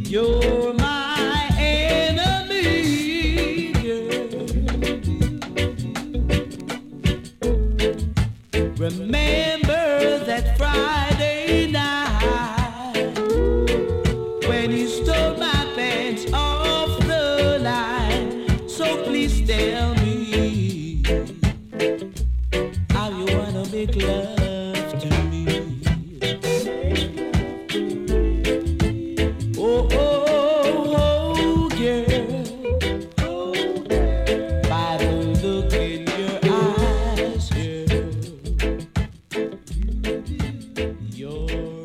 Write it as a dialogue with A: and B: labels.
A: You're my enemy, girl. Remember that Friday night when you stole my pants off the line. So please tell me how you wanna make love to me. Oh, oh, oh, girl. By the look in your eyes, girl, you're